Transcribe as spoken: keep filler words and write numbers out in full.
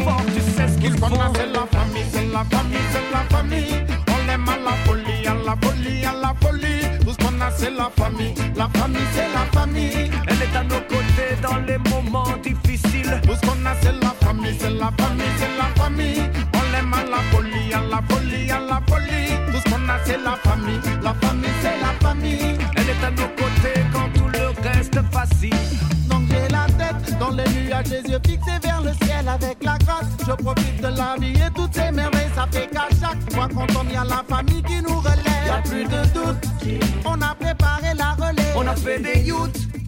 fort, tu sais ce qu'il faut. C'est la famille, c'est la famille, c'est la famille. On l'aime à la folie, à la folie, à la folie. Tout ce qu'on a, c'est la famille. La famille, c'est la famille. Elle est à nos côtés dans les moments difficiles. Tout ce qu'on a, c'est la famille, c'est la famille, c'est la famille. On l'aime à la folie, à la folie, à la folie. Tout ce qu'on a, c'est la famille. La famille, c'est la famille. Elle est à nos côtés quand tout le reste vacille. Donc j'ai la tête dans les nuages, les yeux fixés vers le ciel avec la grâce. Je profite de la vie et toutes ces merveilles. Ça fait qu'à chaque fois qu'on tombe, y a la famille qui nous relève. Y'a plus de doute, on a préparé la relève. On a fait des youths